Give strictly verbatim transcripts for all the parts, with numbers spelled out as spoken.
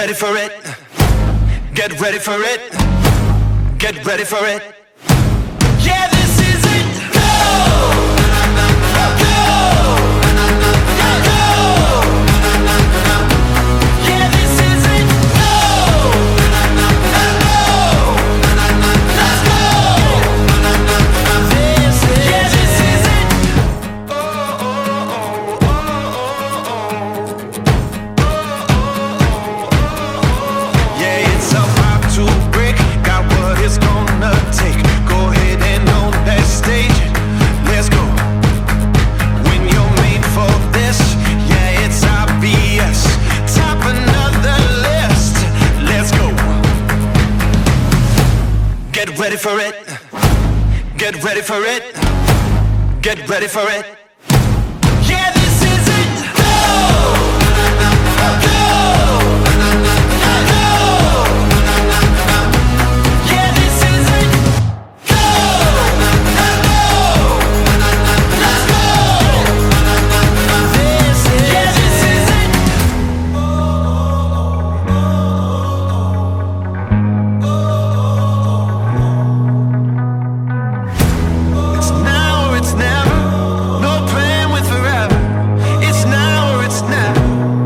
ready for it. Get ready for it. Get ready for it. Yeah, this is it. Go! Go! Go! Yeah, this is it. Go! Go! Let's go! This is yeah, this is it. Oh, oh, oh, oh, oh. Yeah, it's about to break. Got what it's gonna take. Go ahead and own that stage. Let's go. When you're made for this, yeah, it's obvious. Top another list. Let's go. Get ready for it. Get ready for it. Get ready for it. Yeah, this is it. Go! Go! Go! Yeah, this is it. Go! Go! Let's go! This is yeah, this is it. It's now or it's never. No plan with forever. It's now or it's never.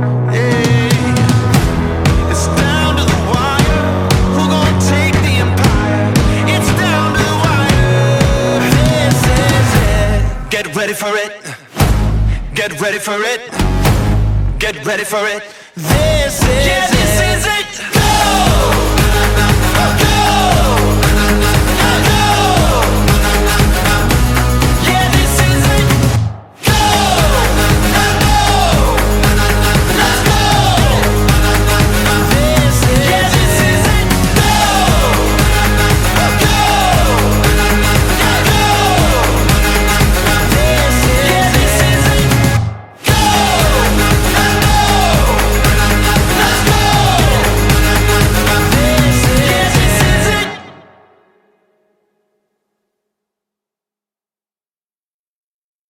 Yeah. It's down to the wire. Who gon' take the empire? It's down to the wire. This is it. Get ready for it. Get ready for it. Get ready for it. This is yeah, this is it.